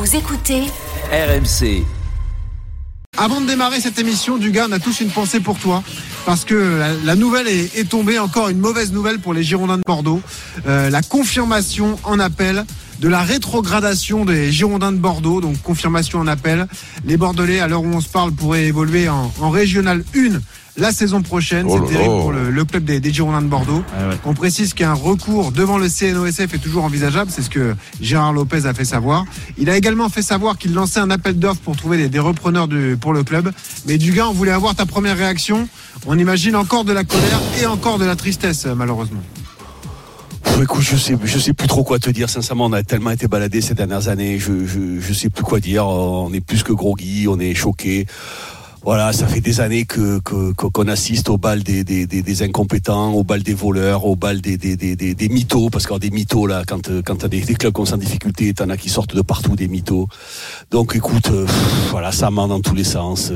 Vous écoutez RMC. Avant de démarrer cette émission, Dugas, on a tous une pensée pour toi. Parce que la nouvelle est tombée, encore une mauvaise nouvelle pour les Girondins de Bordeaux. La confirmation en appel de la rétrogradation des Girondins de Bordeaux. Donc confirmation en appel. Les Bordelais, à l'heure où on se parle, pourraient évoluer en Régional 1 la saison prochaine. C'est terrible pour le club des Girondins de Bordeaux. Ah ouais. On précise qu'un recours devant le CNOSF est toujours envisageable. C'est ce que Gérard Lopez a fait savoir. Il a également fait savoir qu'il lançait un appel d'offres pour trouver des repreneurs pour le club. Mais Dugas, on voulait avoir ta première réaction. On imagine encore de la colère et encore de la tristesse, malheureusement. Écoute, je sais plus trop quoi te dire. Sincèrement, on a tellement été baladés ces dernières années. Je sais plus quoi dire. On est plus que groggy, on est choqués. Voilà, ça fait des années qu'on assiste au bal des incompétents, au bal des voleurs, au bal des mythos, parce qu'il y a des mythos là, quand t'as des clubs comme ça en difficulté, t'en as qui sortent de partout, des mythos. Donc écoute, voilà, ça ment dans tous les sens.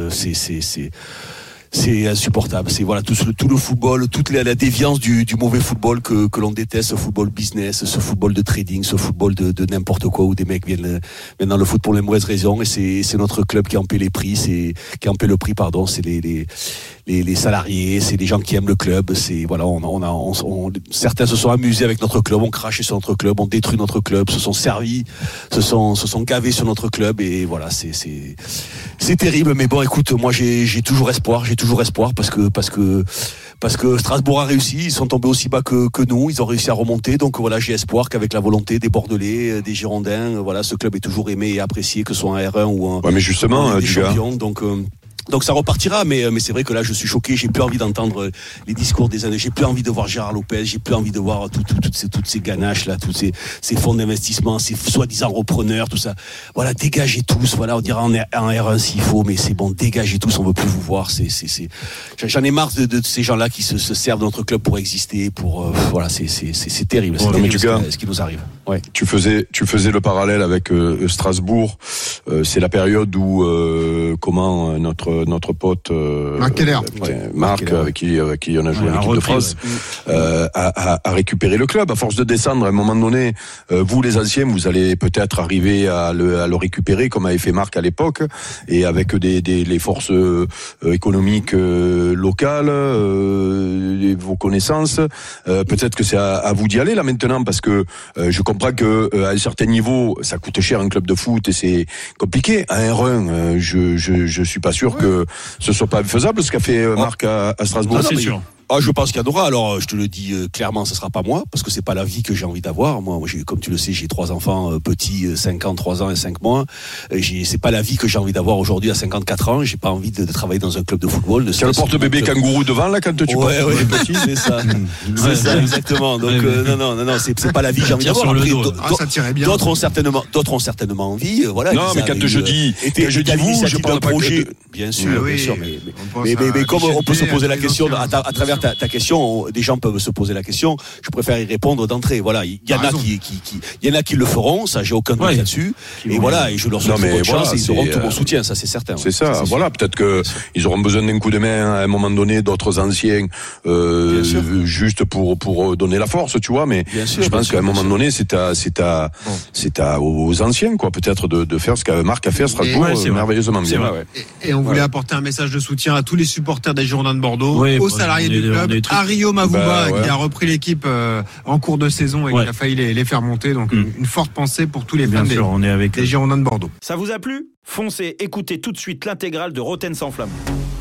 C'est insupportable. C'est voilà tout le football, toute la déviance du mauvais football que l'on déteste, ce football business, ce football de trading, ce football de n'importe quoi où des mecs viennent dans le foot pour les mauvaises raisons. Et c'est notre club qui en paie les prix. C'est les salariés, c'est les gens qui aiment le club. C'est voilà, certains se sont amusés avec notre club, ont craché sur notre club, ont détruit notre club, se sont servis, se sont gavés sur notre club. Et voilà, c'est terrible. Mais bon, écoute, moi j'ai toujours espoir parce que Strasbourg a réussi, ils sont tombés aussi bas que nous, ils ont réussi à remonter, donc voilà, j'ai espoir qu'avec la volonté des Bordelais, des Girondins, voilà, ce club est toujours aimé et apprécié, que ce soit en R1 ou en mais justement, des champions, donc ça repartira, mais c'est vrai que là je suis choqué, j'ai plus envie d'entendre les discours des années, j'ai plus envie de voir Gérard Lopez, j'ai plus envie de voir toutes ces ganaches là, tous ces fonds d'investissement, ces soi-disant repreneurs, tout ça. Voilà, dégagez tous, voilà, on dira en R1 s'il faut, mais c'est bon, dégagez tous, on veut plus vous voir, j'en ai marre de ces gens-là qui se servent de notre club pour exister, voilà, c'est terrible, c'est terrible ce qui nous arrive. Ouais. Tu faisais le parallèle avec Strasbourg, c'est la période où notre pote Marc avec qui on a joué en équipe de France a récupéré le club à force de descendre. À un moment donné, vous les anciens, vous allez peut-être arriver à le récupérer comme avait fait Marc à l'époque, et avec les forces économiques locales, vos connaissances, peut-être que c'est à vous d'y aller là maintenant, parce que je comprends que à un certain niveau ça coûte cher un club de foot et c'est compliqué. À R1, je suis pas sûr que ce soit pas faisable ce qu'a fait Marc à Strasbourg. C'est sûr. Je pense qu'il y en aura. Alors, je te le dis clairement, ce sera pas moi, parce que c'est pas la vie que j'ai envie d'avoir. Moi, comme tu le sais, j'ai 3 enfants petits, 5 ans, 3 ans et 5 mois. C'est pas la vie que j'ai envie d'avoir aujourd'hui à 54 ans. J'ai pas envie de travailler dans un club de football. Tu as le porte-bébé kangourou devant là quand tu portes les petits, c'est ça. C'est ça, exactement. Donc non, c'est pas la vie que j'ai envie d'avoir. Ça tirait bien. D'autres ont certainement envie. Voilà. Non, mais quand je dis vous, je parle pas projet. Bien sûr, mais comme on peut se poser la question à travers ta question, des gens peuvent se poser la question. Je préfère y répondre d'entrée. Voilà, il y en a qui le feront. Ça, j'ai aucun doute là-dessus. Et voilà, et je leur souhaite bonne chance. Et ils auront tout mon soutien. Ça, c'est certain. C'est ça. Voilà, peut-être que ils auront besoin d'un coup de main à un moment donné, d'autres anciens, juste pour donner la force, tu vois. Mais je pense qu'à un moment donné, c'est aux anciens, quoi, peut-être de faire ce que Marc a fait à Strasbourg, merveilleusement bien. Et on voulait apporter un message de soutien à tous les supporters des Girondins de Bordeaux, aux salariés du club, à Rio Mavuba qui a repris l'équipe en cours de saison et qui a failli les faire monter. Donc une forte pensée pour tous les fans des Girondins de Bordeaux. Ça vous a plu ? Foncez, écoutez tout de suite l'intégrale de Roten sans flamme.